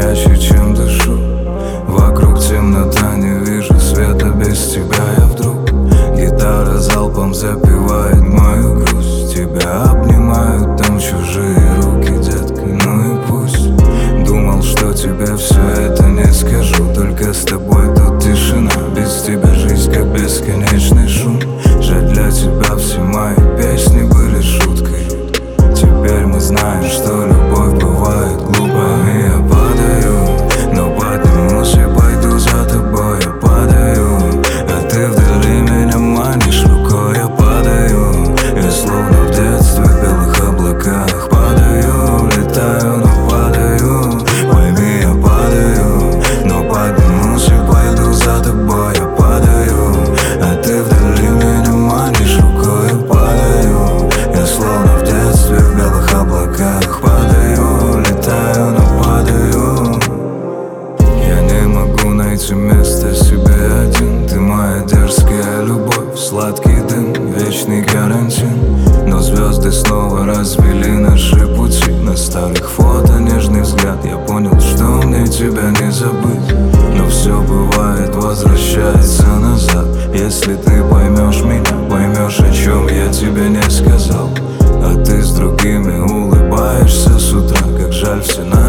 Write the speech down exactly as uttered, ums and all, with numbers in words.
чаще, чем дышу. Вокруг темнота, не вижу света, без тебя я вдруг. Гитара залпом запевает мою грусть. Тебя обнимают там чужие руки, детка, ну и пусть. Думал, что тебе все это не скажу, только с тобой тут тишина. Без тебя жизнь как бесконечный шум. Жаль, для тебя все мои песни были шуткой. Теперь мы знаем, что любовь бывает глупой. Я падаю, но поднимусь и пойду за тобой. Я падаю, а ты вдали меня манишь рукой. Я падаю, я словно в детстве в белых облаках. Падаю, летаю, но падаю. Пойми, я падаю, но поднимусь и пойду за тобой. Я падаю, а ты вдали меня манишь рукой. Я падаю, я словно в детстве в белых облаках. Падаю, летаю, но падаю. Я не могу найти место себе один. Ты моя дерзкая любовь, сладкий дым, вечный карантин. Но звезды снова развели наши пути. На старых фото нежный взгляд. Я понял, что мне тебя не забыть. Но все бывает, возвращается назад. Если ты поймешь меня, поймешь, о чем я тебе не сказал. А ты с другими улыбаешься с утра. Как жаль, все на